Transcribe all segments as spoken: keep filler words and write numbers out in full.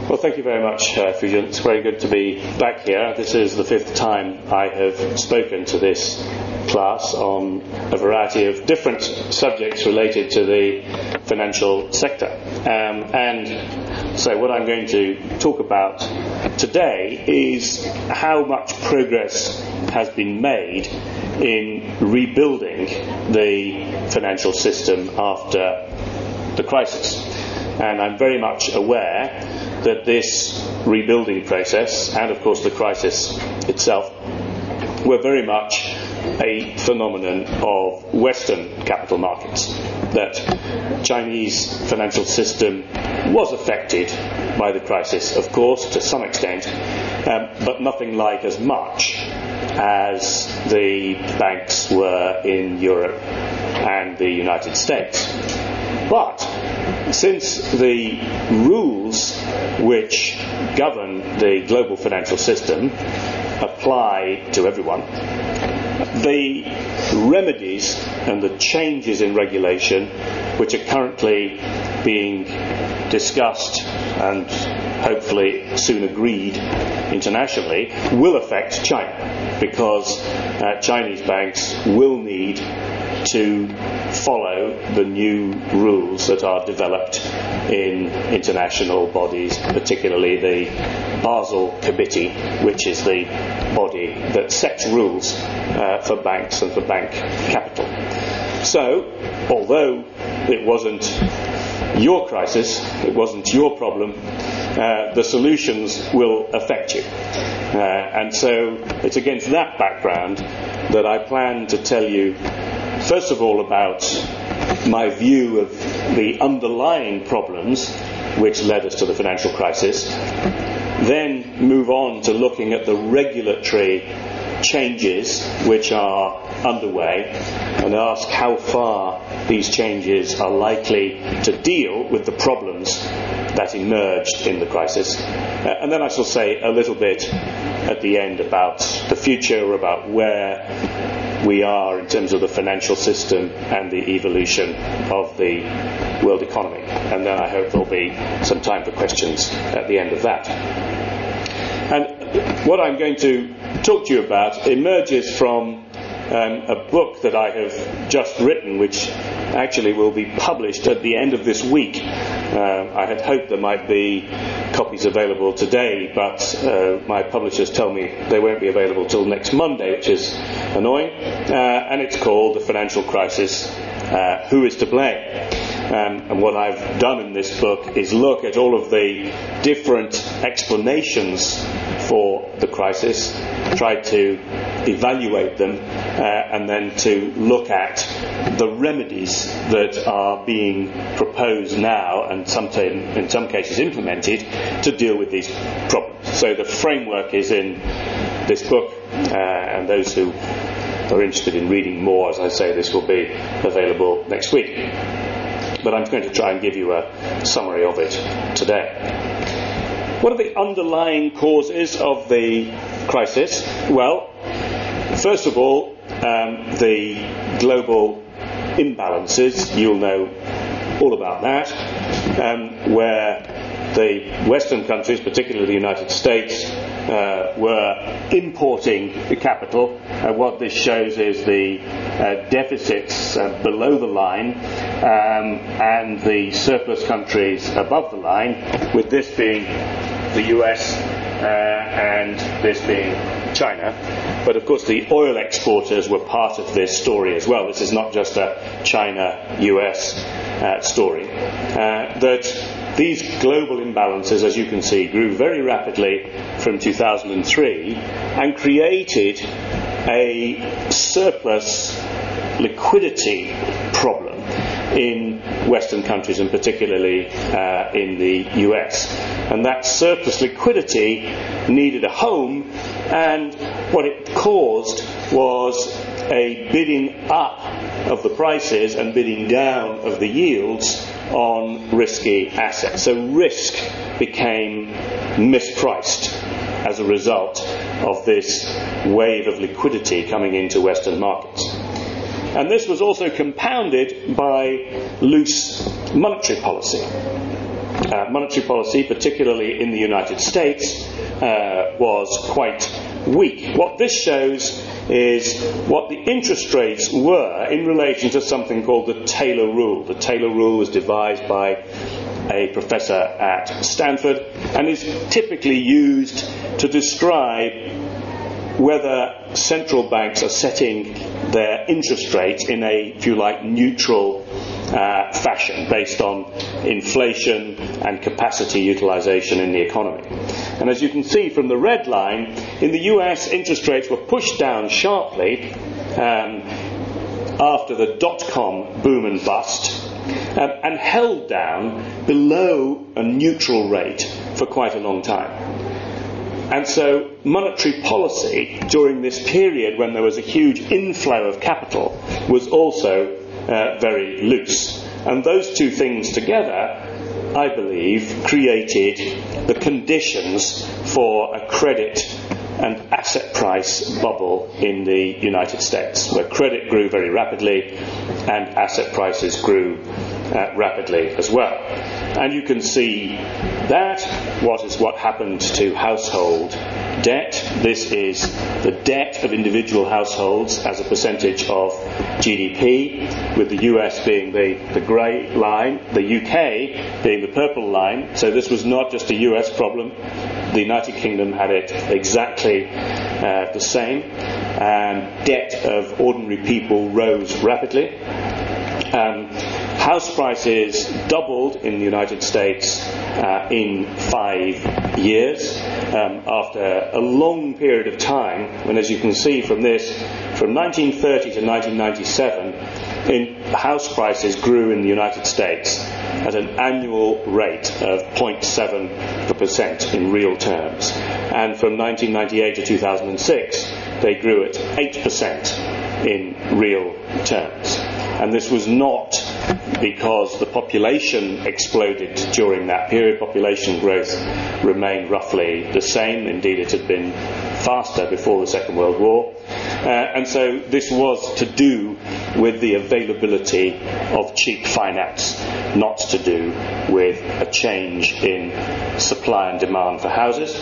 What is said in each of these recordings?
Well, thank you very much, uh, Fujian. It's very good to be back here. This is the fifth time I have spoken to this class on a variety of different subjects related to the financial sector. Um, and so what I'm going to talk about today is how much progress has been made in rebuilding the financial system after the crisis. And I'm very much aware that this rebuilding process, and of course the crisis itself, were very much a phenomenon of Western capital markets. That Chinese financial system was affected by the crisis, of course, to some extent, um, but nothing like as much as the banks were in Europe and the United States. But since the rules which govern the global financial system apply to everyone, the remedies and the changes in regulation which are currently being discussed and hopefully soon agreed internationally will affect China, because uh, Chinese banks will need to follow the new rules that are developed in international bodies, particularly the Basel Committee, which is the body that sets rules uh, for banks and for bank capital. So, although it wasn't your crisis, it wasn't your problem, uh, the solutions will affect you. Uh, and so it's against that background that I plan to tell you, first of all, about my view of the underlying problems which led us to the financial crisis, then move on to looking at the regulatory changes which are underway and ask how far these changes are likely to deal with the problems that emerged in the crisis. Uh, and then I shall say a little bit at the end about the future, about where we are in terms of the financial system and the evolution of the world economy. And then I hope there'll be some time for questions at the end of that. And what I'm going to talk to you about emerges from um, a book that I have just written, which actually will be published at the end of this week. Uh, I had hoped there might be copies available today, but uh, my publishers tell me they won't be available till next Monday, which is annoying. Uh, and it's called The Financial Crisis, uh, Who is to Blame? Um, and what I've done in this book is look at all of the different explanations for the crisis, try to evaluate them, uh, and then to look at the remedies that are being proposed now and sometime, in some cases implemented to deal with these problems. So the framework is in this book, uh, and those who are interested in reading more, as I say, this will be available next week. But I'm going to try and give you a summary of it today. What are the underlying causes of the crisis? Well, first of all, um, the global imbalances. You'll know all about that, um, where the Western countries, particularly the United States, uh, were importing the capital. Uh, what this shows is the uh, deficits uh, below the line um, and the surplus countries above the line, with this being the U S uh, and this being China. But of course the oil exporters were part of this story as well. This is not just a China-U S uh, story. Uh, that these global imbalances, as you can see, grew very rapidly from two thousand three and created a surplus liquidity problem in Western countries, and particularly uh, in the U S. And that surplus liquidity needed a home, and what it caused was a bidding up of the prices and bidding down of the yields on risky assets. So risk became mispriced as a result of this wave of liquidity coming into Western markets. And this was also compounded by loose monetary policy. Uh, monetary policy, particularly in the United States, uh, was quite weak. What this shows is what the interest rates were in relation to something called the Taylor Rule. The Taylor Rule was devised by a professor at Stanford and is typically used to describe whether central banks are setting their interest rates in a, if you like, neutral uh, fashion based on inflation and capacity utilization in the economy. And as you can see from the red line, in the U S interest rates were pushed down sharply um, after the dot-com boom and bust, um, and held down below a neutral rate for quite a long time. And so monetary policy during this period when there was a huge inflow of capital was also uh, very loose. And those two things together, I believe, created the conditions for a credit and asset price bubble in the United States, where credit grew very rapidly and asset prices grew uh, rapidly as well. And you can see that what is what happened to household debt. This is the debt of individual households as a percentage of G D P, with the U S being the, the grey line, the U K being the purple line. So this was not just a U S problem. The United Kingdom had it exactly uh, the same, and debt of ordinary people rose rapidly. Um, house prices doubled in the United States uh, in five years um, after a long period of time when, as you can see from this, from nineteen thirty to nineteen ninety-seven, in house prices grew in the United States at an annual rate of zero point seven percent in real terms. And from nineteen ninety-eight to two thousand six, they grew at eight percent in real terms. And this was not because the population exploded during that period. Population growth remained roughly the same. Indeed, it had been faster before the Second World War. Uh, and so this was to do with the availability of cheap finance, not to do with a change in supply and demand for houses.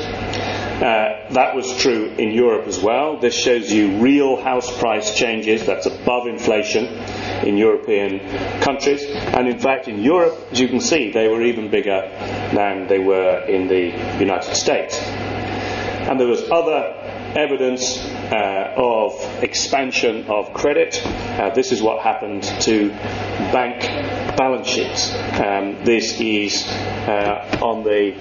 Uh, that was true in Europe as well. This shows you real house price changes, that's above inflation in European countries. And in fact, in Europe, as you can see, they were even bigger than they were in the United States. And there was other evidence uh, of expansion of credit. Uh, this is what happened to bank balance sheets. Um, this is uh, on the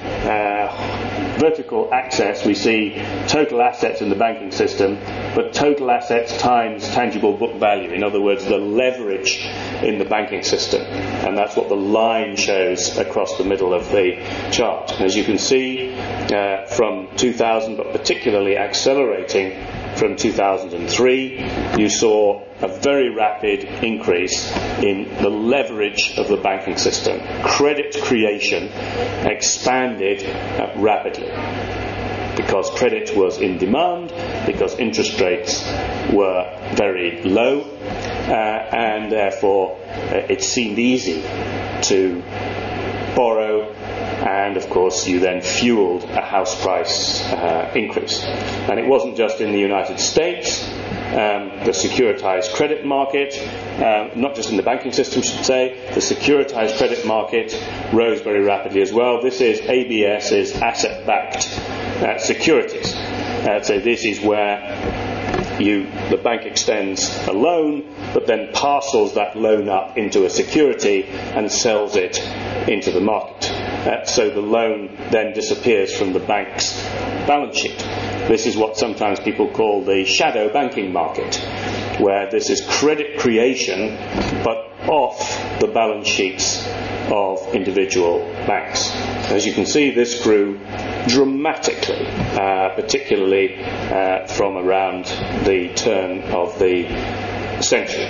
uh, vertical axis we see total assets in the banking system, but total assets times tangible book value. In other words, the leverage in the banking system. And that's what the line shows across the middle of the chart. And as you can see, uh, from two thousand, but particularly accelerating from two thousand three, you saw a very rapid increase in the leverage of the banking system. Credit creation expanded uh, rapidly because credit was in demand, because interest rates were very low, uh, and therefore uh, it seemed easy to borrow. And of course you then fueled a house price uh, increase. And it wasn't just in the United States. Um, the securitized credit market, um, not just in the banking system, should say, the securitized credit market rose very rapidly as well. This is A B S's asset-backed uh, securities. Uh, so this is where you, the bank extends a loan, but then parcels that loan up into a security and sells it into the market. Uh, so the loan then disappears from the bank's balance sheet. This is what sometimes people call the shadow banking market, where this is credit creation but off the balance sheets of individual banks. As you can see, this grew dramatically, uh, particularly uh, from around the turn of the century.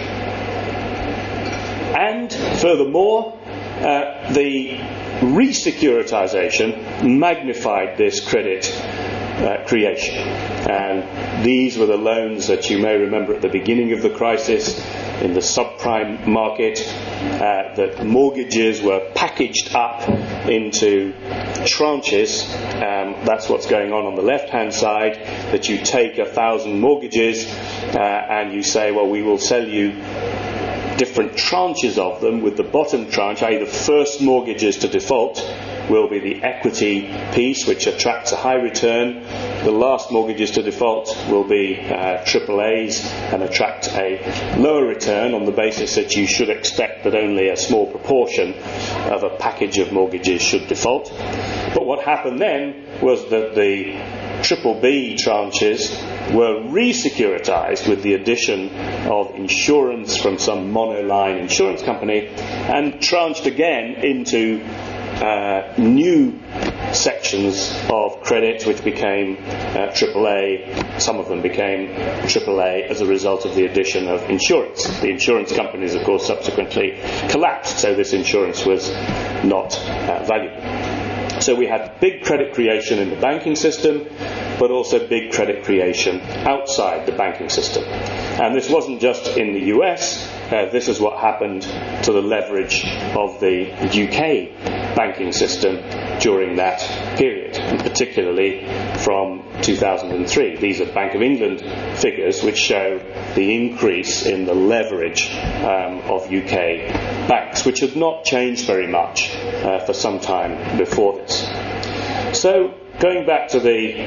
And furthermore, uh, the re-securitization magnified this credit uh, creation. And these were the loans that you may remember at the beginning of the crisis in the subprime market, uh, that mortgages were packaged up into tranches. Um, that's what's going on on the left-hand side, that you take a thousand mortgages uh, and you say, well, we will sell you different tranches of them, with the bottom tranche, that is the first mortgages to default, will be the equity piece, which attracts a high return. The last mortgages to default will be uh, triple A's and attract a lower return, on the basis that you should expect that only a small proportion of a package of mortgages should default. But what happened then was that the triple B tranches were re-securitized with the addition of insurance from some monoline insurance company, and tranched again into uh, new sections of credit, which became uh, triple A. Some of them became triple A as a result of the addition of insurance. The insurance companies, of course, subsequently collapsed, so this insurance was not uh, valuable. So we had big credit creation in the banking system, but also big credit creation outside the banking system. And this wasn't just in the U S, uh, this is what happened to the leverage of the U K banking system during that period, and particularly from two thousand three. These are Bank of England figures which show the increase in the leverage um, of U K banks, which had not changed very much uh, for some time before this. So, going back to the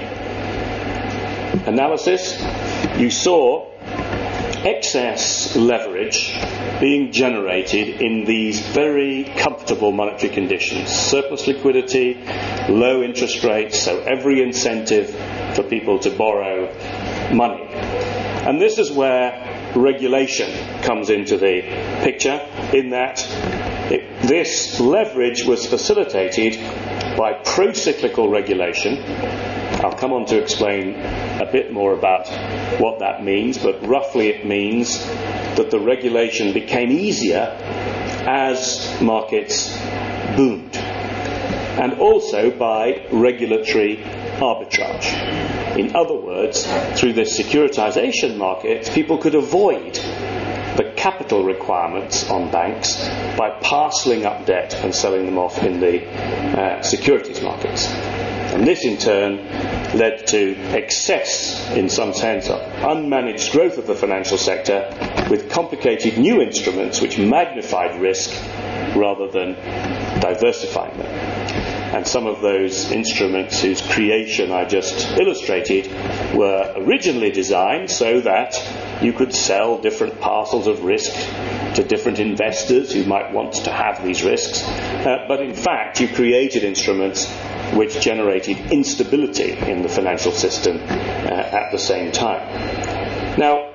analysis, you saw excess leverage being generated in these very comfortable monetary conditions. Surplus liquidity, low interest rates, so every incentive for people to borrow money. And this is where regulation comes into the picture, in that it, this leverage was facilitated by pro-cyclical regulation. I'll come on to explain a bit more about what that means, but roughly it means that the regulation became easier as markets boomed, and also by regulatory arbitrage. In other words, through this securitization market, people could avoid the capital requirements on banks by parceling up debt and selling them off in the uh, securities markets. And this in turn led to excess, in some sense, of unmanaged growth of the financial sector, with complicated new instruments which magnified risk rather than diversifying them. And some of those instruments whose creation I just illustrated were originally designed so that you could sell different parcels of risk to different investors who might want to have these risks. Uh, but in fact, you created instruments which generated instability in the financial system uh, at the same time. Now,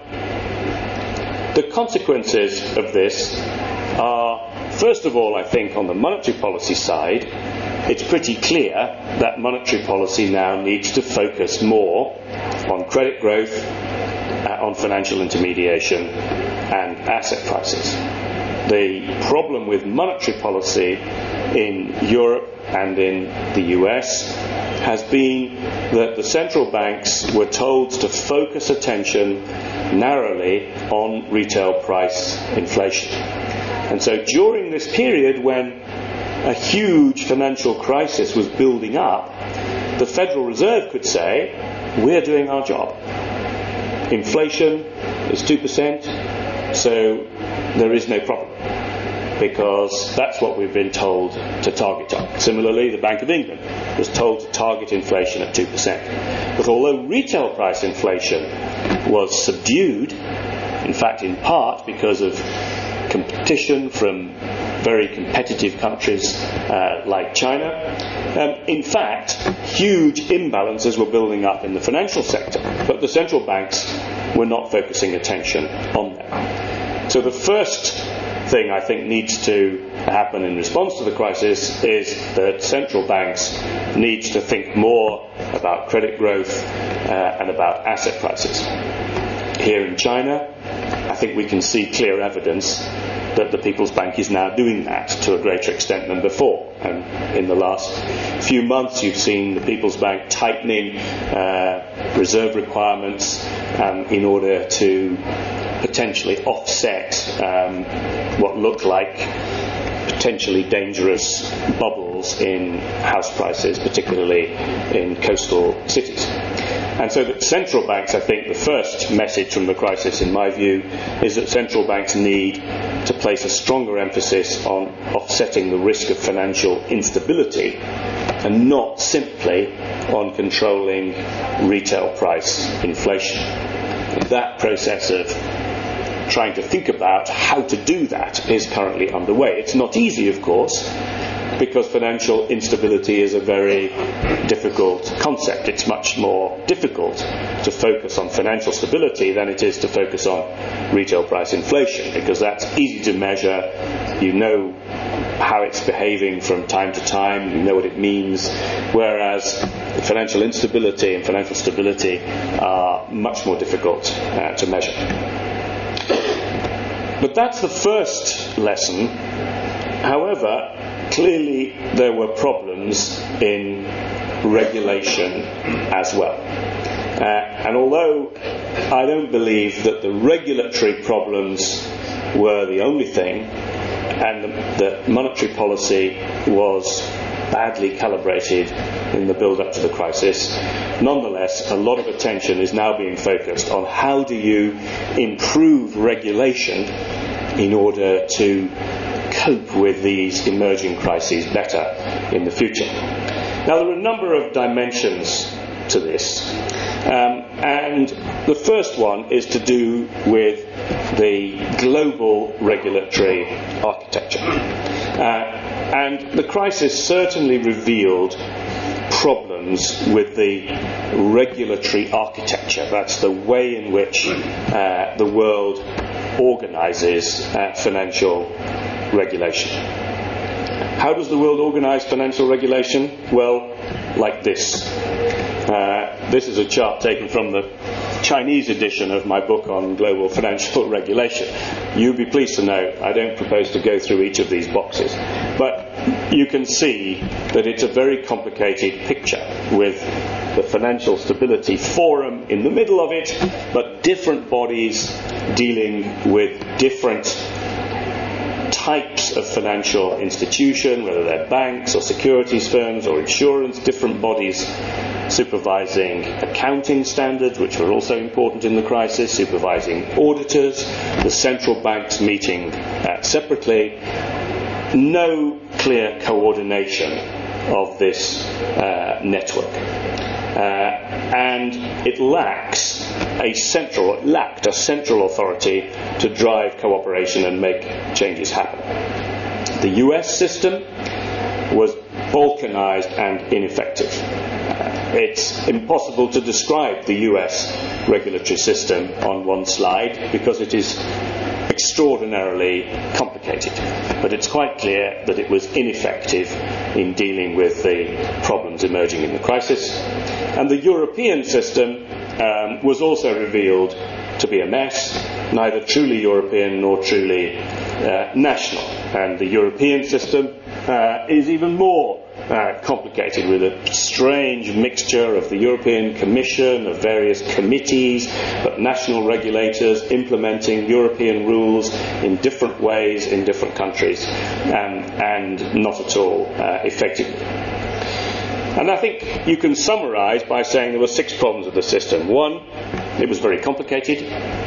the consequences of this are, first of all, I think, on the monetary policy side, it's pretty clear that monetary policy now needs to focus more on credit growth, uh, on financial intermediation, and asset prices. The problem with monetary policy in Europe and in the U S has been that the central banks were told to focus attention narrowly on retail price inflation. And so during this period when a huge financial crisis was building up, the Federal Reserve could say, we're doing our job. Inflation is two percent, so there is no problem, because that's what we've been told to target on. Similarly, the Bank of England was told to target inflation at two percent. But although retail price inflation was subdued, in fact in part because of competition from very competitive countries uh, like China, um, in fact huge imbalances were building up in the financial sector, but the central banks were not focusing attention on them. So the first thing I think needs to happen in response to the crisis is that central banks need to think more about credit growth uh, and about asset prices. Here in China, I think we can see clear evidence that the People's Bank is now doing that to a greater extent than before. And in the last few months you've seen the People's Bank tightening uh, reserve requirements um, in order to potentially offset um, what looked like potentially dangerous bubbles in house prices, particularly in coastal cities. And so that central banks, I think the first message from the crisis, in my view, is that central banks need to place a stronger emphasis on offsetting the risk of financial instability and not simply on controlling retail price inflation. That process of trying to think about how to do that is currently underway. It's not easy, of course, because financial instability is a very difficult concept. It's much more difficult to focus on financial stability than it is to focus on retail price inflation, because that's easy to measure. You know how it's behaving from time to time, you know what it means, whereas financial instability and financial stability are much more difficult uh, to measure. But that's the first lesson. However, clearly there were problems in regulation as well. Uh, and although I don't believe that the regulatory problems were the only thing, and the, the monetary policy was badly calibrated in the build-up to the crisis, nonetheless, a lot of attention is now being focused on how do you improve regulation in order to cope with these emerging crises better in the future. Now, there are a number of dimensions to this, um, and the first one is to do with the global regulatory architecture. Uh, and the crisis certainly revealed problems with the regulatory architecture. That's the way in which uh, the world organizes uh, financial regulation. How does the world organize financial regulation? Well, like this. Uh, this is a chart taken from the Chinese edition of my book on global financial regulation. You'll be pleased to know I don't propose to go through each of these boxes, but you can see that it's a very complicated picture with the Financial Stability Forum in the middle of it, but different bodies dealing with different types of financial institution, whether they're banks or securities firms or insurance, different bodies supervising accounting standards, which were also important in the crisis, supervising auditors, the central banks meeting uh, separately. No clear coordination of this uh, network. Uh, and it lacks a central, it lacked a central authority to drive cooperation and make changes happen. The U S system was balkanized and ineffective. Uh, it's impossible to describe the U S regulatory system on one slide because it is extraordinarily complicated, but it's quite clear that it was ineffective in dealing with the problems emerging in the crisis. And the European system um, was also revealed to be a mess, neither truly European nor truly uh, national. And the European system uh, is even more Uh, complicated, with a strange mixture of the European Commission, of various committees, but national regulators implementing European rules in different ways in different countries, and, and not at all uh, effectively. And I think you can summarise by saying there were six problems with the system. One, it was very complicated.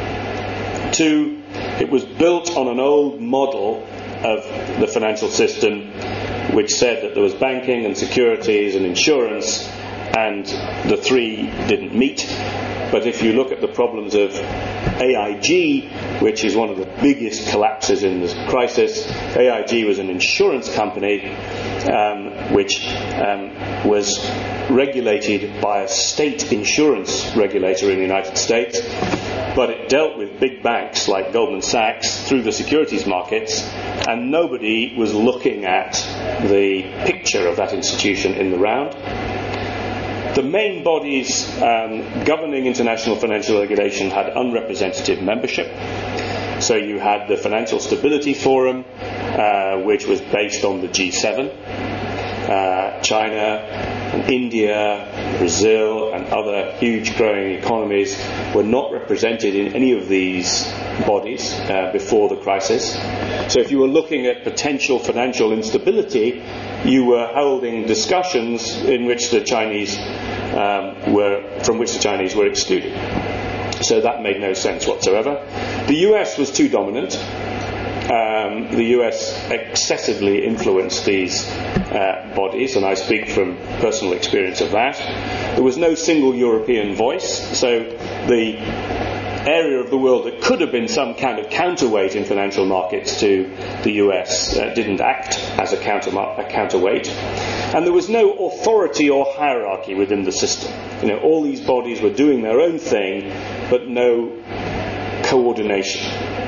Two, it was built on an old model of the financial system which said that there was banking and securities and insurance, and the three didn't meet. But if you look at the problems of A I G, which is one of the biggest collapses in this crisis, A I G was an insurance company um, which um, was regulated by a state insurance regulator in the United States, but it dealt with big banks like Goldman Sachs through the securities markets, and nobody was looking at the picture of that institution in the round. The main bodies um, governing international financial regulation had unrepresentative membership. So you had the Financial Stability Forum, uh, which was based on the G seven. uh, China and India, Brazil and other huge growing economies were not represented in any of these bodies uh, before the crisis. So if you were looking at potential financial instability, you were holding discussions in which the Chinese um, were, from which the Chinese were excluded. So that made no sense whatsoever. The U S was too dominant. Um, the U S excessively influenced these uh, bodies, and I speak from personal experience of that. There was no single European voice, so the area of the world that could have been some kind of counterweight in financial markets to the U S uh, didn't act as a, counter, a counterweight. And there was no authority or hierarchy within the system. You know, all these bodies were doing their own thing, but no coordination.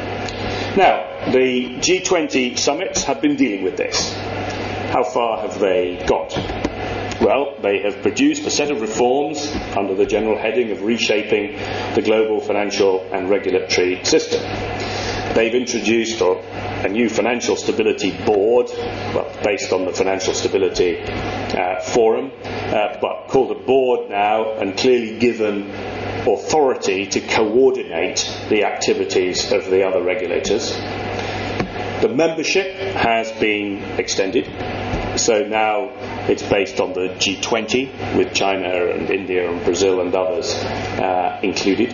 Now, the G twenty summits have been dealing with this. How far have they got? Well, they have produced a set of reforms under the general heading of reshaping the global financial and regulatory system. They've introduced a new financial stability board, well, based on the Financial Stability uh, Forum, uh, but called a board now and clearly given authority to coordinate the activities of the other regulators. The membership has been extended, so now it's based on the G twenty with China and India and Brazil and others uh, included.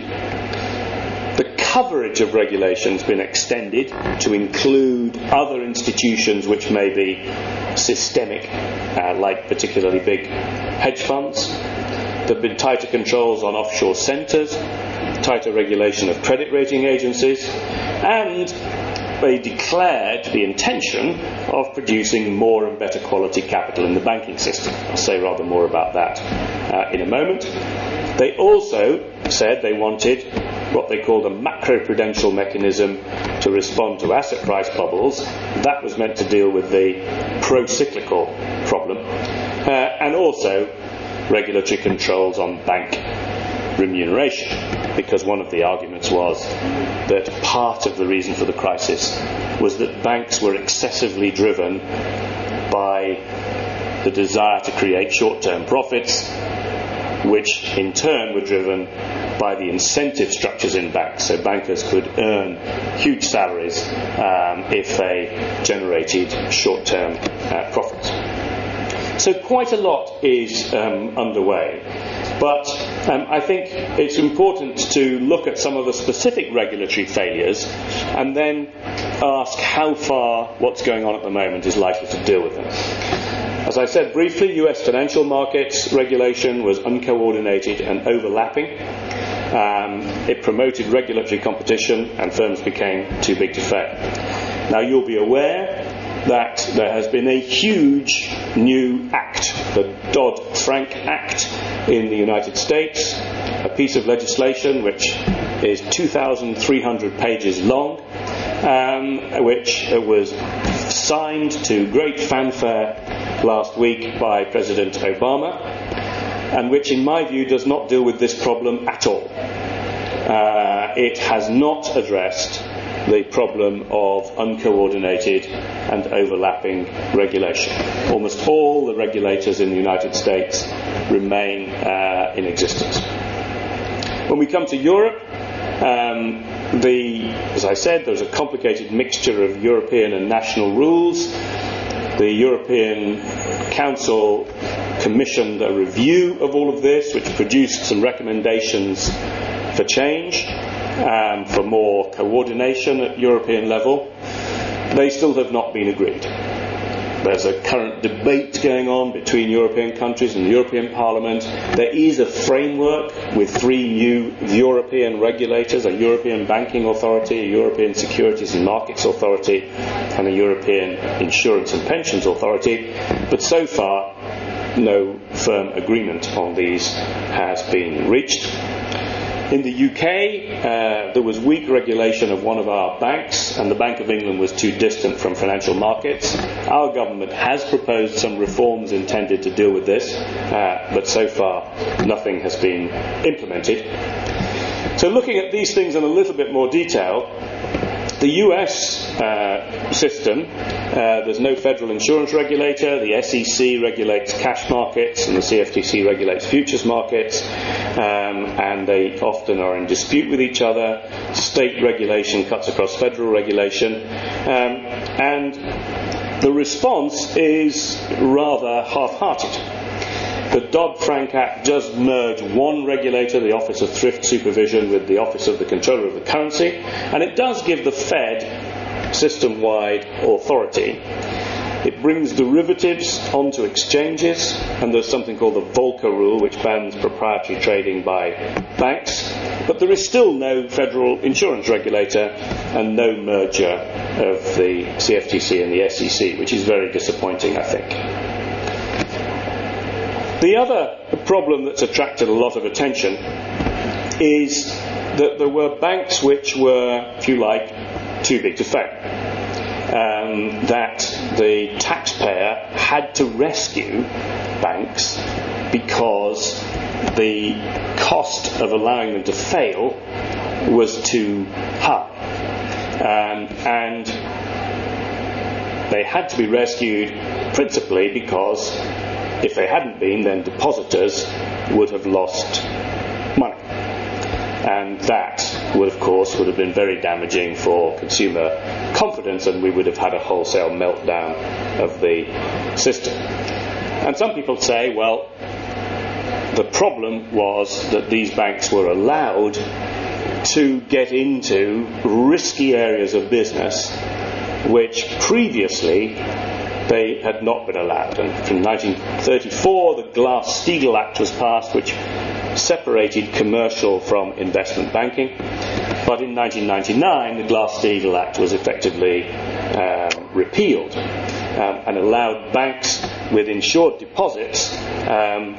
The coverage of regulation has been extended to include other institutions which may be systemic, uh, like particularly big hedge funds. There have been tighter controls on offshore centres, tighter regulation of credit rating agencies, and they declared the intention of producing more and better quality capital in the banking system. I'll say rather more about that uh, in a moment. They also said they wanted what they called a macroprudential mechanism to respond to asset price bubbles. That was meant to deal with the pro-cyclical problem, uh, and also regulatory controls on bank remuneration, because one of the arguments was that part of the reason for the crisis was that banks were excessively driven by the desire to create short-term profits, which in turn were driven by the incentive structures in banks. So bankers could earn huge salaries um, if they generated short-term uh, profits. So quite a lot is um, underway. But um, I think it's important to look at some of the specific regulatory failures and then ask how far what's going on at the moment is likely to deal with them. As I said briefly, U S financial markets regulation was uncoordinated and overlapping. Um, it promoted regulatory competition and firms became too big to fail. Now you'll be aware that there has been a huge new act, the Dodd-Frank Act in the United States, a piece of legislation which is two thousand three hundred pages long, um, which was signed to great fanfare last week by President Obama, and which in my view does not deal with this problem at all. Uh, it has not addressed the problem of uncoordinated and overlapping regulation. Almost all the regulators in the United States remain uh, in existence. When we come to Europe, um, the, as I said, there's a complicated mixture of European and national rules. The European Council commissioned a review of all of this, which produced some recommendations for change. Um, for more coordination at European level. They still have not been agreed. There's a current debate going on between European countries and the European Parliament. There is a framework with three new European regulators, a European Banking Authority, a European Securities and Markets Authority, and a European Insurance and Pensions Authority, but so far no firm agreement on these has been reached. In the U K, uh, there was weak regulation of one of our banks, and the Bank of England was too distant from financial markets. Our government has proposed some reforms intended to deal with this, uh, but so far nothing has been implemented. So looking at these things in a little bit more detail, The U S uh, system, uh, there's no federal insurance regulator. The S E C regulates cash markets and the C F T C regulates futures markets, um, and they often are in dispute with each other. State regulation cuts across federal regulation, um, and the response is rather half-hearted. The Dodd-Frank Act does merge one regulator, the Office of Thrift Supervision, with the Office of the Controller of the Currency, and it does give the Fed system-wide authority. It brings derivatives onto exchanges, and there's something called the Volcker Rule, which bans proprietary trading by banks, but there is still no federal insurance regulator and no merger of the C F T C and the S E C, which is very disappointing, I think. The other problem that's attracted a lot of attention is that there were banks which were, if you like, too big to fail. Um, that the taxpayer had to rescue banks because the cost of allowing them to fail was too high. Um, and they had to be rescued principally because if they hadn't been, then depositors would have lost money. And that would, of course, would have been very damaging for consumer confidence, and we would have had a wholesale meltdown of the system. And some people say, well, the problem was that these banks were allowed to get into risky areas of business which previously they had not been allowed. And from nineteen thirty-four, the Glass-Steagall Act was passed, which separated commercial from investment banking. But in nineteen ninety-nine, the Glass-Steagall Act was effectively um, repealed um, and allowed banks with insured deposits, um,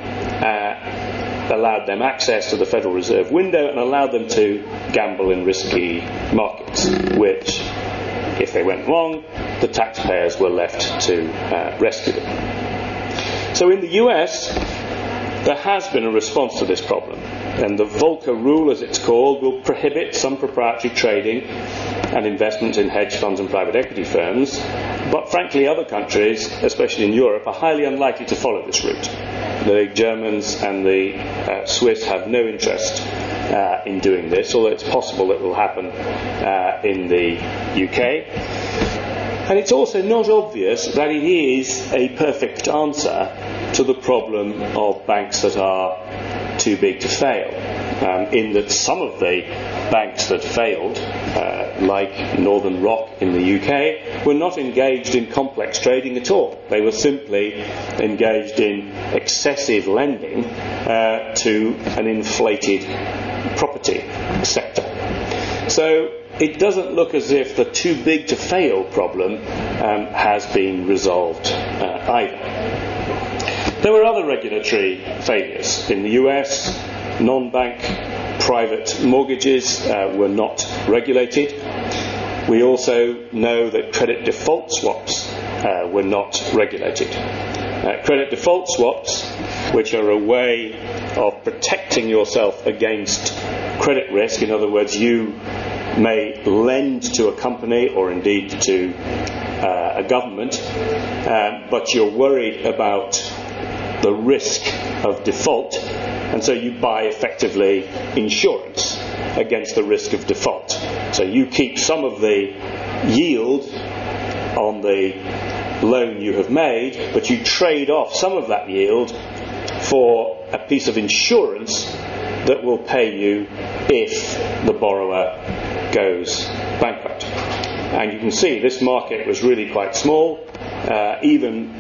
uh, allowed them access to the Federal Reserve window and allowed them to gamble in risky markets, which, if they went wrong, the taxpayers were left to uh, rescue them. So in the U S, there has been a response to this problem, and the Volcker Rule, as it's called, will prohibit some proprietary trading and investment in hedge funds and private equity firms, but frankly other countries, especially in Europe, are highly unlikely to follow this route. The Germans and the uh, Swiss have no interest uh, in doing this, although it's possible it will happen uh, in the U K. And it's also not obvious that it is a perfect answer to the problem of banks that are too big to fail, um, in that some of the banks that failed, uh, like Northern Rock in the U K, were not engaged in complex trading at all. They were simply engaged in excessive lending uh, to an inflated property sector. So it doesn't look as if the too big to fail problem um, has been resolved uh, either. There were other regulatory failures. In the U S, non-bank private mortgages uh, were not regulated. We also know that credit default swaps uh, were not regulated. Uh, credit default swaps, which are a way of protecting yourself against credit risk, in other words, you may lend to a company or indeed to uh, a government, um, but you're worried about the risk of default, and so you buy effectively insurance against the risk of default. So you keep some of the yield on the loan you have made, but you trade off some of that yield for a piece of insurance that will pay you if the borrower goes bankrupt. And you can see this market was really quite small, uh, even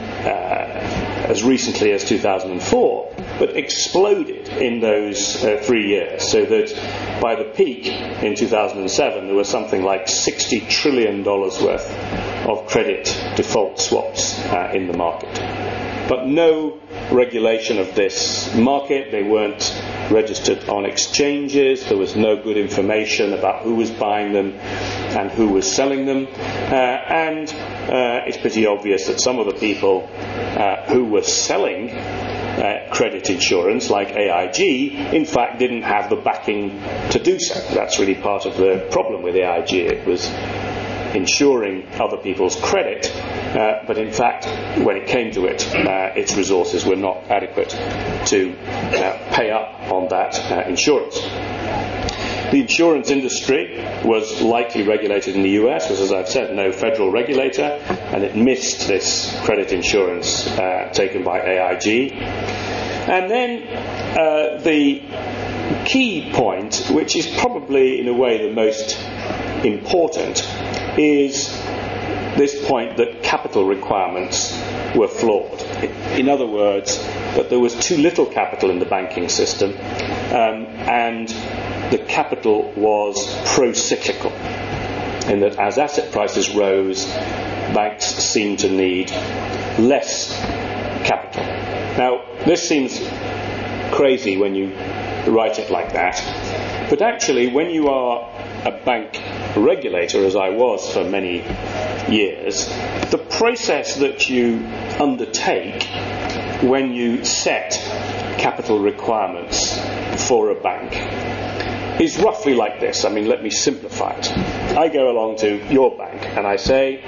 uh, as recently as two thousand four, but exploded in those uh, three years, so that by the peak in two thousand seven there was something like sixty trillion dollars worth of credit default swaps uh, in the market. But no regulation of this market. They weren't registered on exchanges. There was no good information about who was buying them and who was selling them. Uh, and uh, it's pretty obvious that some of the people uh, who were selling uh, credit insurance, like A I G, in fact didn't have the backing to do so. That's really part of the problem with A I G. It was insuring other people's credit, uh, but in fact, when it came to it, uh, its resources were not adequate to uh, pay up on that uh, insurance. The insurance industry was lightly regulated in the U S, was, as I've said, no federal regulator, and it missed this credit insurance uh, taken by A I G. And then uh, the key point, which is probably in a way the most important, is this point that capital requirements were flawed. In other words, that there was too little capital in the banking system, um, and the capital was pro-cyclical, in that as asset prices rose, banks seemed to need less capital. Now, this seems crazy when you write it like that, but actually when you are a bank regulator, as I was for many years, the process that you undertake when you set capital requirements for a bank is roughly like this. I mean, let me simplify it. I go along to your bank and I say,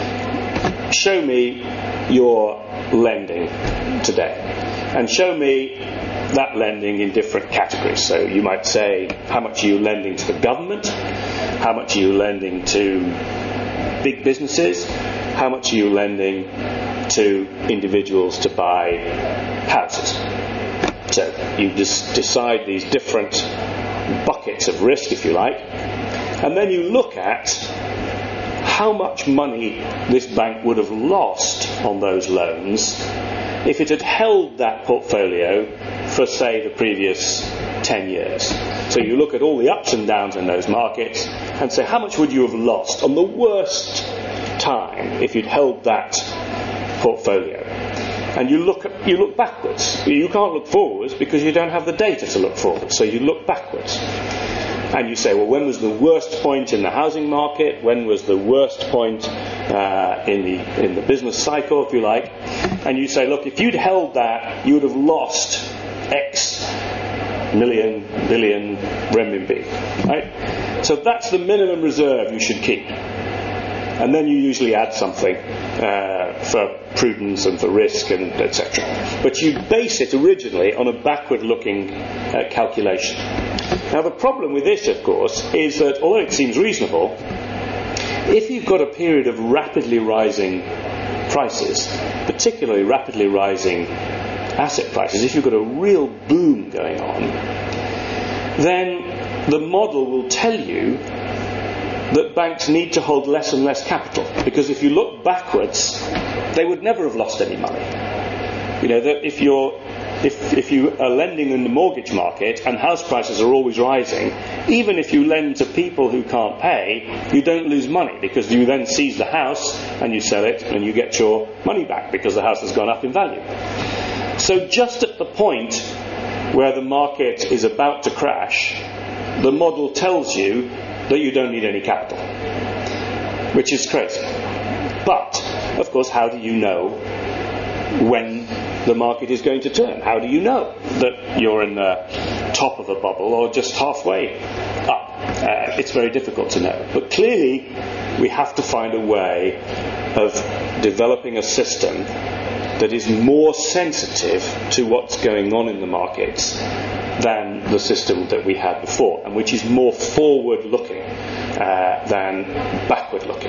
show me your lending today, and show me that lending in different categories. So you might say, how much are you lending to the government? How much are you lending to big businesses? How much are you lending to individuals to buy houses? So you just decide these different buckets of risk, if you like, and then you look at how much money this bank would have lost on those loans if it had held that portfolio for, say, the previous ten years. So you look at all the ups and downs in those markets and say, how much would you have lost on the worst time if you'd held that portfolio? And you look at, you look backwards. You can't look forwards because you don't have the data to look forwards. So you look backwards. And you say, well, when was the worst point in the housing market? When was the worst point uh, in the in the business cycle, if you like? And you say, look, if you'd held that, you would have lost X million, billion renminbi. Right? So that's the minimum reserve you should keep. And then you usually add something uh, for prudence and for risk and et cetera. But you base it originally on a backward-looking uh, calculation. Now the problem with this, of course, is that although it seems reasonable, if you've got a period of rapidly rising prices, particularly rapidly rising asset prices, if you've got a real boom going on, then the model will tell you that banks need to hold less and less capital, because if you look backwards, they would never have lost any money. You know, that if you're if if you are lending in the mortgage market and house prices are always rising, even if you lend to people who can't pay, you don't lose money, because you then seize the house and you sell it and you get your money back because the house has gone up in value. So just at the point where the market is about to crash, the model tells you that you don't need any capital, which is crazy. But, of course, how do you know when the market is going to turn? How do you know that you're in the top of a bubble or just halfway up? Uh, it's very difficult to know. But clearly, we have to find a way of developing a system that is more sensitive to what's going on in the markets than the system that we had before, and which is more forward-looking uh, than backward-looking.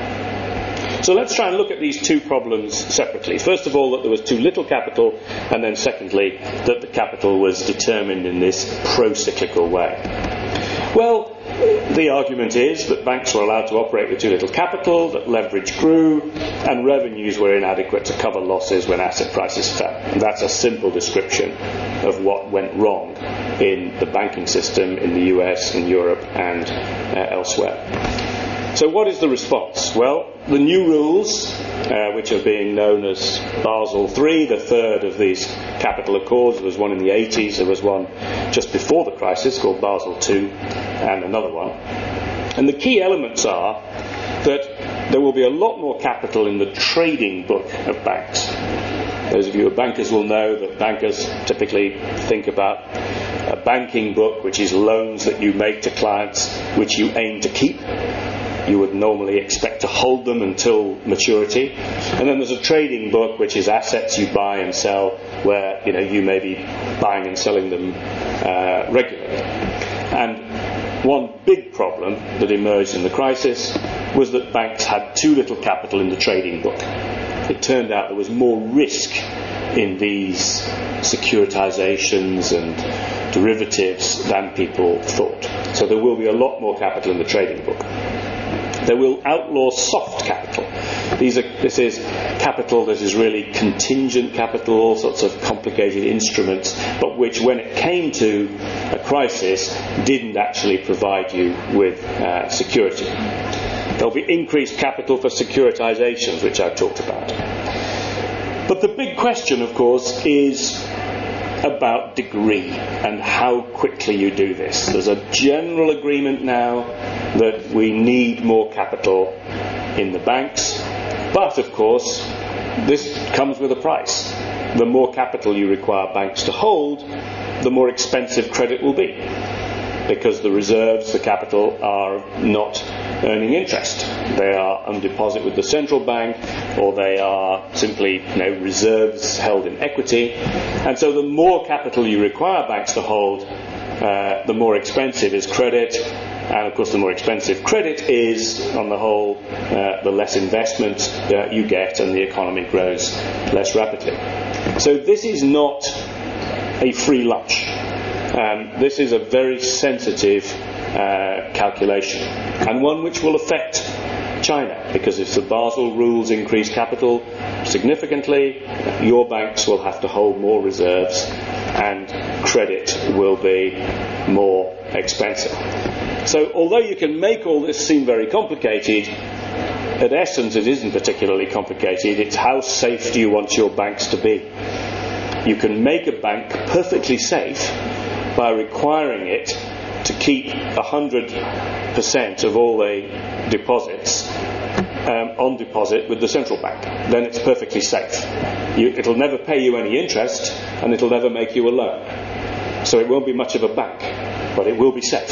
So let's try and look at these two problems separately. First of all, that there was too little capital, and then secondly, that the capital was determined in this pro-cyclical way. Well, the argument is that banks were allowed to operate with too little capital, that leverage grew, and revenues were inadequate to cover losses when asset prices fell. And that's a simple description of what went wrong in the banking system in the U S, in Europe, and uh, elsewhere. So what is the response? Well, the new rules, uh, which are being known as Basel three, the third of these capital accords. There was one in the eighties, there was one just before the crisis called Basel two, and another one. And the key elements are that there will be a lot more capital in the trading book of banks. Those of you who are bankers will know that bankers typically think about a banking book, which is loans that you make to clients which you aim to keep. you would normally expect to hold them until maturity. And then there's a trading book, which is assets you buy and sell, where you know you may be buying and selling them uh, regularly. And one big problem that emerged in the crisis was that banks had too little capital in the trading book. It turned out there was more risk in these securitizations and derivatives than people thought. So there will be a lot more capital in the trading book. They will outlaw soft capital. These are, this is capital that is really contingent capital, all sorts of complicated instruments, but which, when it came to a crisis, didn't actually provide you with uh, security. There'll be increased capital for securitizations, which I've talked about. But the big question, of course, is about degree and how quickly you do this. There's a general agreement now that we need more capital in the banks, but of course this comes with a price. The more capital you require banks to hold, the more expensive credit will be, because the reserves, the capital, are not earning interest. They are on deposit with the central bank, or they are simply you know, reserves held in equity. And so the more capital you require banks to hold, uh, the more expensive is credit. And of course the more expensive credit is, on the whole, uh, the less investment uh, you get and the economy grows less rapidly. So this is not a free lunch. Um, this is a very sensitive uh, calculation, and one which will affect China, because if the Basel rules increase capital significantly, your banks will have to hold more reserves and credit will be more expensive. So although you can make all this seem very complicated, at essence it isn't particularly complicated. It's how safe do you want your banks to be. You can make a bank perfectly safe by requiring it to keep one hundred percent of all the deposits um, on deposit with the central bank. Then it's perfectly safe. You, it'll never pay you any interest, and it'll never make you a loan. So it won't be much of a bank, but it will be safe.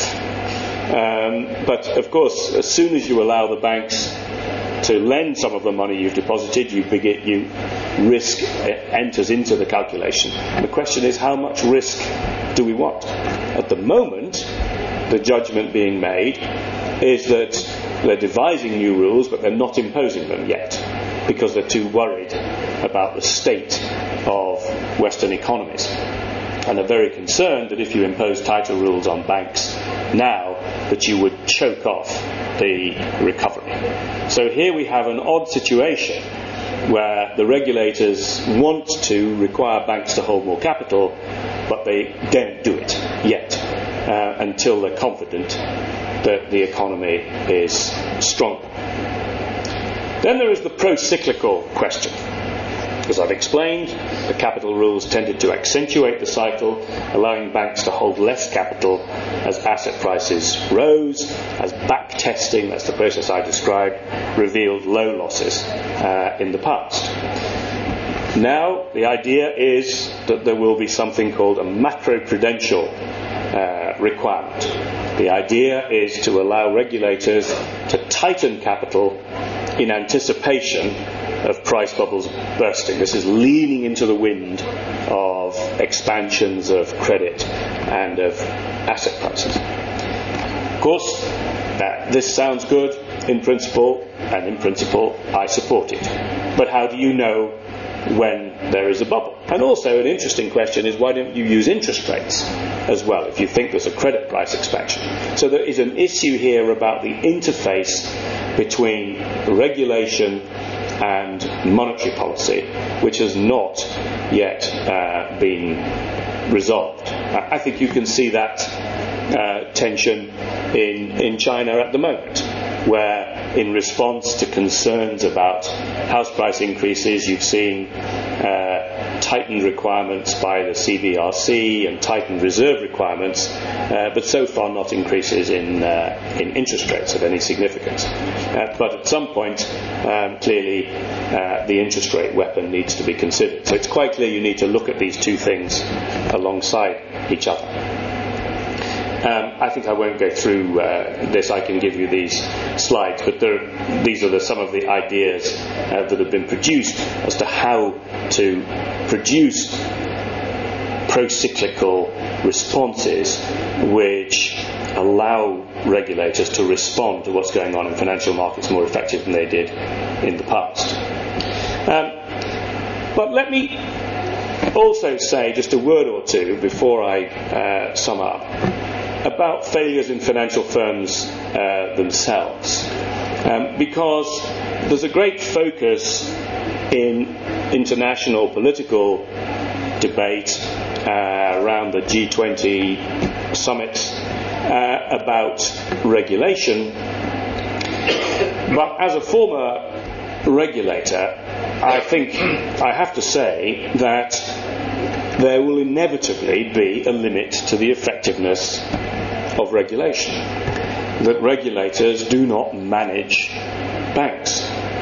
Um, but of course, as soon as you allow the banks to lend some of the money you've deposited, you begin, you risk enters into the calculation. The question is, how much risk do we want? At the moment, the judgment being made is that they're devising new rules, but they're not imposing them yet, because they're too worried about the state of Western economies. And are very concerned that if you impose tighter rules on banks now, that you would choke off the recovery. So here we have an odd situation where the regulators want to require banks to hold more capital, but they don't do it yet uh, until they're confident that the economy is stronger. Then there is the pro-cyclical question. As I've explained, the capital rules tended to accentuate the cycle, allowing banks to hold less capital as asset prices rose, as back testing, that's the process I described, revealed low losses uh, in the past. Now, the idea is that there will be something called a macroprudential uh, requirement. The idea is to allow regulators to tighten capital in anticipation of price bubbles bursting. This is leaning into the wind of expansions of credit and of asset prices. Of course, uh, this sounds good in principle, and in principle I support it. But how do you know when there is a bubble? And also an interesting question is, why don't you use interest rates as well if you think there's a credit price expansion? So there is an issue here about the interface between regulation and monetary policy, which has not yet uh, been resolved. I think you can see that uh, tension in, in China at the moment, where in response to concerns about house price increases, you've seen uh, tightened requirements by the C B R C and tightened reserve requirements, uh, but so far not increases in, uh, in interest rates of any significance. Uh, but at some point, um, clearly, uh, the interest rate weapon needs to be considered. So it's quite clear you need to look at these two things alongside each other. Um, I think I won't go through uh, this. I can give you these slides, but there, these are the, some of the ideas uh, that have been produced as to how to produce pro-cyclical responses which allow regulators to respond to what's going on in financial markets more effectively than they did in the past. Um, but let me also say just a word or two before I uh, sum up about failures in financial firms uh, themselves, um, because there's a great focus in international political debate uh, around the G twenty summits uh, about regulation. But as a former regulator, I think I have to say that there will inevitably be a limit to the effectiveness of regulation. That regulators do not manage banks.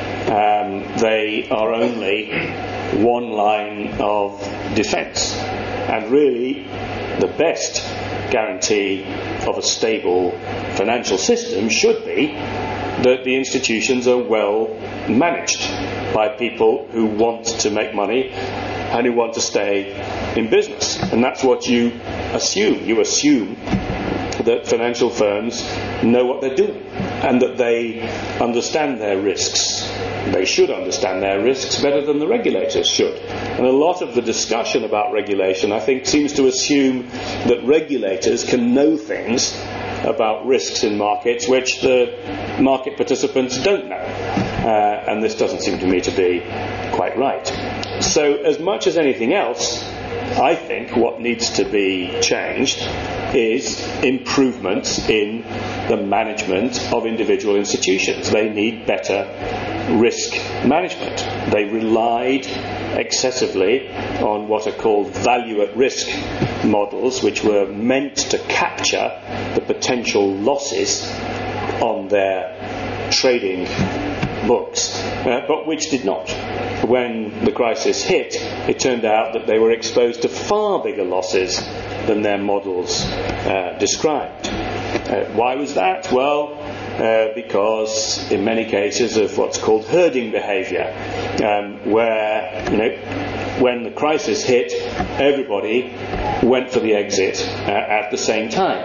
Um, they are only one line of defence. And really, the best guarantee of a stable financial system should be that the institutions are well managed by people who want to make money and who want to stay in business. And that's what you assume. You assume that financial firms know what they're doing and that they understand their risks. They should understand their risks better than the regulators should. And a lot of the discussion about regulation, I think, seems to assume that regulators can know things about risks in markets which the market participants don't know. Uh, and this doesn't seem to me to be quite right. So, as much as anything else, I think what needs to be changed is improvements in the management of individual institutions. They need better risk management. They relied excessively on what are called value at risk models, which were meant to capture the potential losses on their trading books, uh, but which did not. When the crisis hit, it turned out that they were exposed to far bigger losses than their models uh, described. Uh, why was that? Well, uh, because in many cases of what's called herding behaviour, um, where, you know, when the crisis hit, everybody went for the exit uh, at the same time.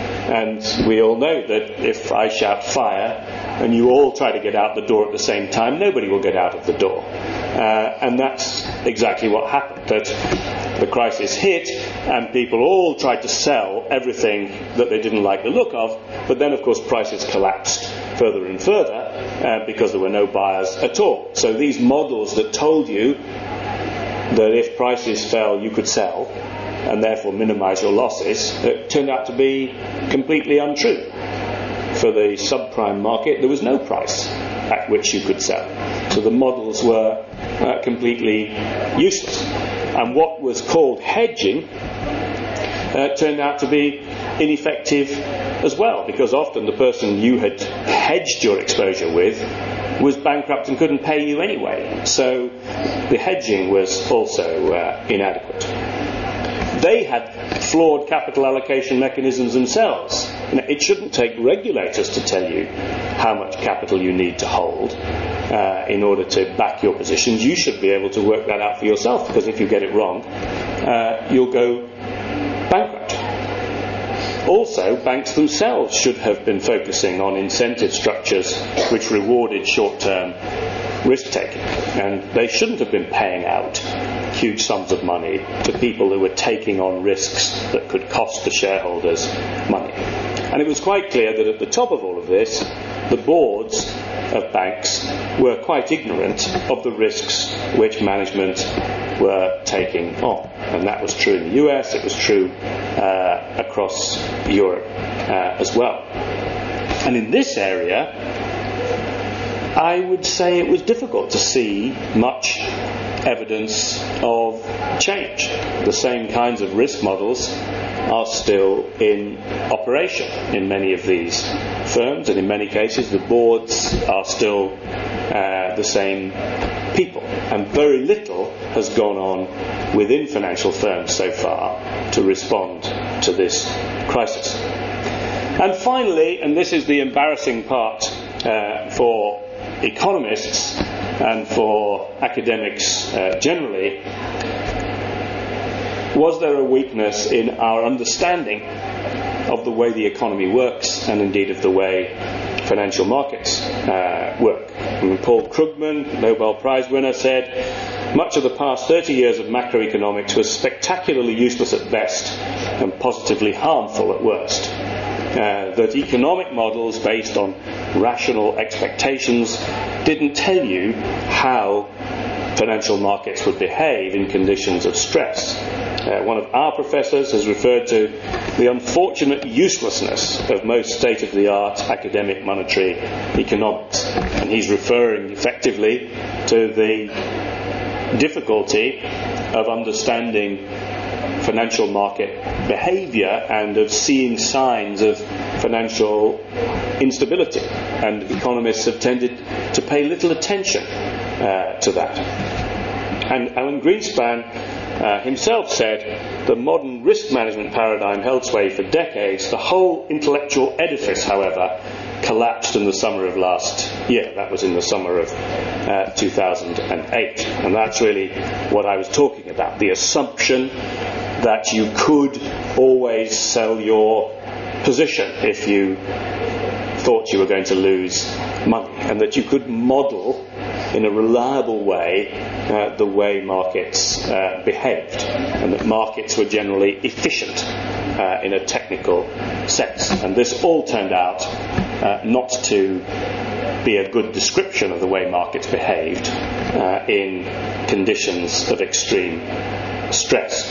And we all know that if I shout fire and you all try to get out the door at the same time, nobody will get out of the door. Uh, and that's exactly what happened. That the crisis hit and people all tried to sell everything that they didn't like the look of, but then of course prices collapsed further and further uh, because there were no buyers at all. So these models that told you that if prices fell you could sell and therefore minimise your losses, it turned out to be completely untrue. For the subprime market, there was no price at which you could sell. So the models were uh, completely useless. And what was called hedging uh, turned out to be ineffective as well, because often the person you had hedged your exposure with was bankrupt and couldn't pay you anyway. So the hedging was also uh, inadequate. They had flawed capital allocation mechanisms themselves. Now, it shouldn't take regulators to tell you how much capital you need to hold uh, in order to back your positions. You should be able to work that out for yourself, because if you get it wrong, uh, you'll go bankrupt. Also, banks themselves should have been focusing on incentive structures which rewarded short-term risk-taking, and they shouldn't have been paying out huge sums of money to people who were taking on risks that could cost the shareholders money. And it was quite clear that at the top of all of this, the boards of banks were quite ignorant of the risks which management were taking on. And that was true in the U S, it was true uh, across Europe uh, as well. And in this area, I would say it was difficult to see much evidence of change. The same kinds of risk models are still in operation in many of these firms, and in many cases the boards are still uh, the same people, and very little has gone on within financial firms so far to respond to this crisis. And finally, and this is the embarrassing part uh, for economists and for academics uh, generally, was there a weakness in our understanding of the way the economy works and indeed of the way financial markets uh, work? And Paul Krugman, Nobel Prize winner, said, "Much of the past thirty years of macroeconomics was spectacularly useless at best and positively harmful at worst. Uh, that economic models based on rational expectations didn't tell you how financial markets would behave in conditions of stress. Uh, one of our professors has referred to the unfortunate uselessness of most state-of-the-art academic monetary economics, and he's referring effectively to the difficulty of understanding financial market behaviour and of seeing signs of financial instability, and economists have tended to pay little attention uh, to that. And Alan Greenspan uh, himself said, "The modern risk management paradigm held sway for decades. The whole intellectual edifice, however, collapsed in the summer of last year." That was in the summer of uh, two thousand eight. And that's really what I was talking about, the assumption that you could always sell your position if you thought you were going to lose money, and that you could model in a reliable way uh, the way markets uh, behaved, and that markets were generally efficient uh, in a technical sense. And this all turned out uh, not to be a good description of the way markets behaved uh, in conditions of extreme stress.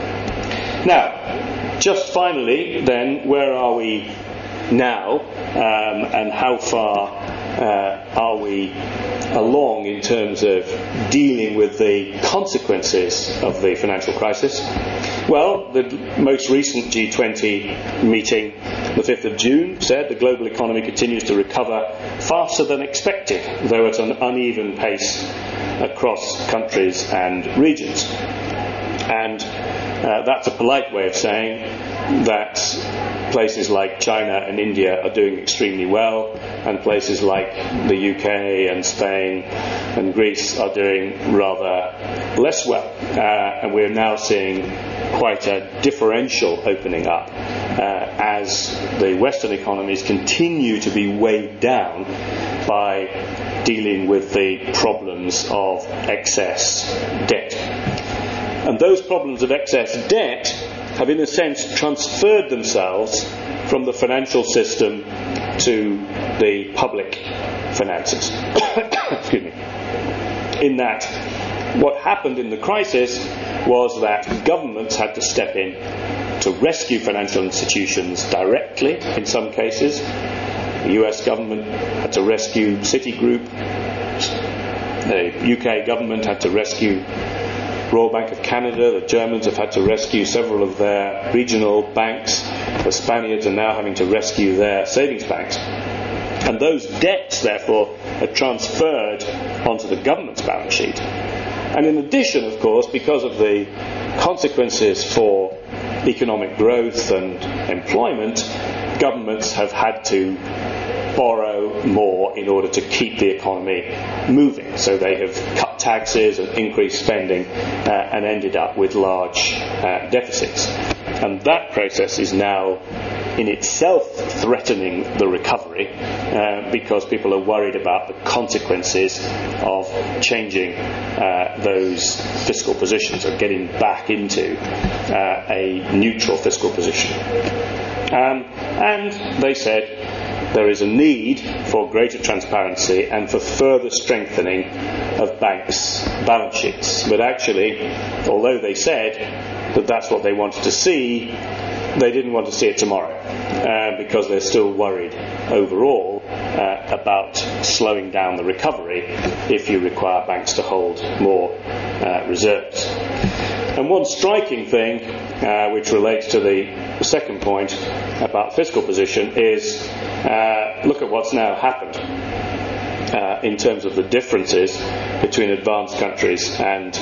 Now, just finally then, where are we now, um, and how far uh, are we along in terms of dealing with the consequences of the financial crisis? Well, the most recent G twenty meeting, the fifth of June, said the global economy continues to recover faster than expected, though at an uneven pace across countries and regions. And uh, that's a polite way of saying that places like China and India are doing extremely well, and places like the U K and Spain and Greece are doing rather less well. Uh, and we're now seeing quite a differential opening up uh, as the Western economies continue to be weighed down by dealing with the problems of excess debt. And those problems of excess debt have, in a sense, transferred themselves from the financial system to the public finances. Excuse me. In that, what happened in the crisis was that governments had to step in to rescue financial institutions directly, in some cases. The U S government had to rescue Citigroup. The U K government had to rescue Royal Bank of Canada. The Germans have had to rescue several of their regional banks. The Spaniards are now having to rescue their savings banks. And those debts, therefore, are transferred onto the government's balance sheet. And in addition, of course, because of the consequences for economic growth and employment, governments have had to borrow more in order to keep the economy moving. So they have cut taxes and increased spending uh, and ended up with large uh, deficits. And that process is now in itself threatening the recovery uh, because people are worried about the consequences of changing uh, those fiscal positions, or getting back into uh, a neutral fiscal position. Um, and they said there is a need for greater transparency and for further strengthening of banks' balance sheets. But actually, although they said that that's what they wanted to see, they didn't want to see it tomorrow uh, because they're still worried overall uh, about slowing down the recovery if you require banks to hold more uh, reserves. And one striking thing, uh, which relates to the second point about fiscal position, is uh, look at what's now happened uh, in terms of the differences between advanced countries and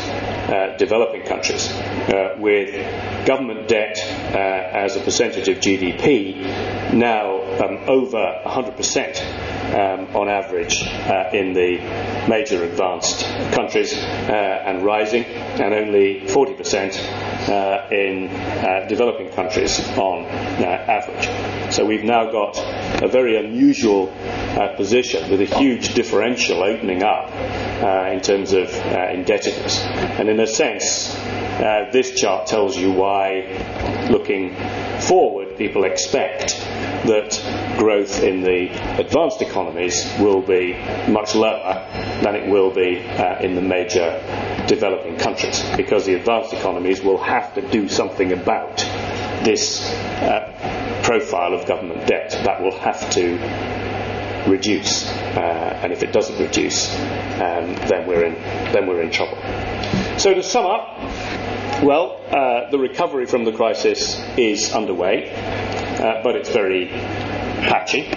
uh, developing countries, uh, with government debt uh, as a percentage of G D P now um, over one hundred percent um, on average uh, in the major advanced countries uh, and rising, and only forty percent uh, in uh, developing countries on uh, average. So we've now got a very unusual uh, position with a huge differential opening up uh, in terms of uh, indebtedness. And in a sense, uh, this chart tells you why, looking forward, people expect that growth in the advanced economies will be much lower than it will be uh, in the major developing countries, because the advanced economies will have to do something about this uh, profile of government debt. That will have to reduce, uh, and if it doesn't reduce, um, then we're in then we're in trouble. So to sum up, well, uh, the recovery from the crisis is underway, uh, but it's very patchy.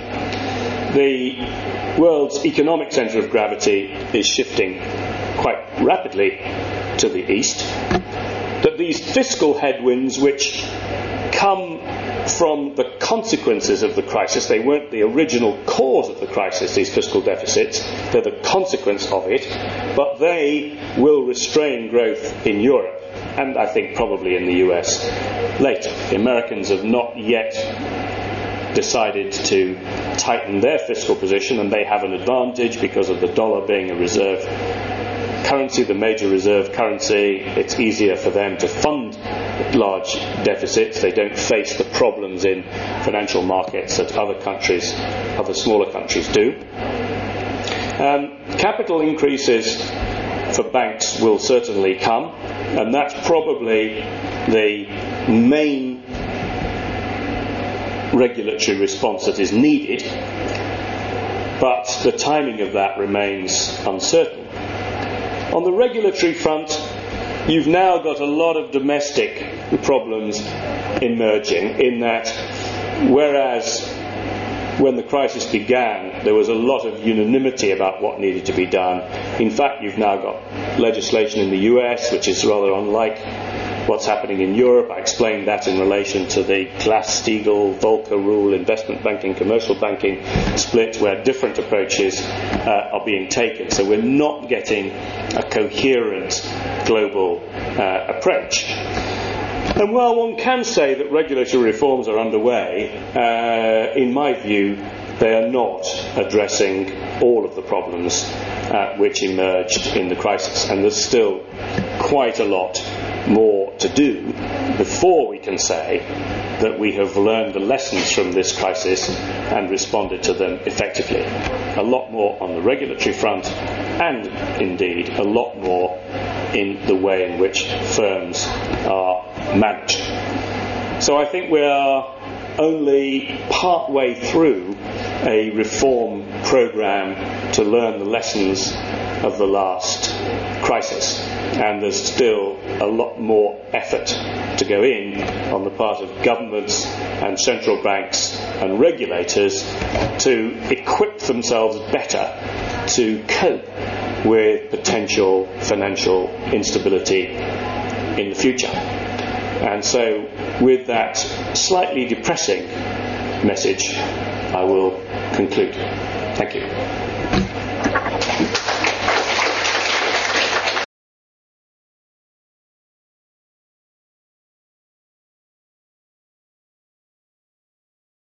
The world's economic centre of gravity is shifting quite rapidly to the east. That these fiscal headwinds, which come from the consequences of the crisis, they weren't the original cause of the crisis, these fiscal deficits, they're the consequence of it, but they will restrain growth in Europe, and I think probably in the U S later. The Americans have not yet decided to tighten their fiscal position, and they have an advantage because of the dollar being a reserve currency, the major reserve currency. It's easier for them to fund large deficits. They don't face the problems in financial markets that other countries, other smaller countries do. Um, capital increases for banks will certainly come, and that's probably the main regulatory response that is needed, but the timing of that remains uncertain. On the regulatory front, you've now got a lot of domestic problems emerging, in that whereas when the crisis began there was a lot of unanimity about what needed to be done, in fact you've now got legislation in the U S which is rather unlike what's happening in Europe. I explained that in relation to the Glass-Steagall, Volcker rule, investment banking, commercial banking split, where different approaches uh, are being taken. So we're not getting a coherent global uh, approach. And while one can say that regulatory reforms are underway, uh, in my view, they are not addressing all of the problems uh, which emerged in the crisis. And there's still quite a lot more to do before we can say that we have learned the lessons from this crisis and responded to them effectively. A lot more on the regulatory front, and indeed a lot more in the way in which firms are managed. So I think we are only part way through a reform programme to learn the lessons of the last crisis, and there's still a lot more effort to go in on the part of governments and central banks and regulators to equip themselves better to cope with potential financial instability in the future. And so with that slightly depressing message, I will conclude. Thank you.